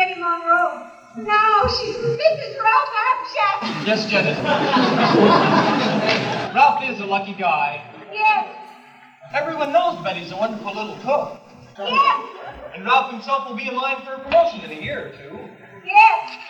Betty Monroe. No, she's Mrs. Ralph Armstrong. Yes, Janet. Ralph is a lucky guy. Yes, Everyone knows Betty's a wonderful little cook. yes, And Ralph himself will be in line for a promotion in a year or two. yes.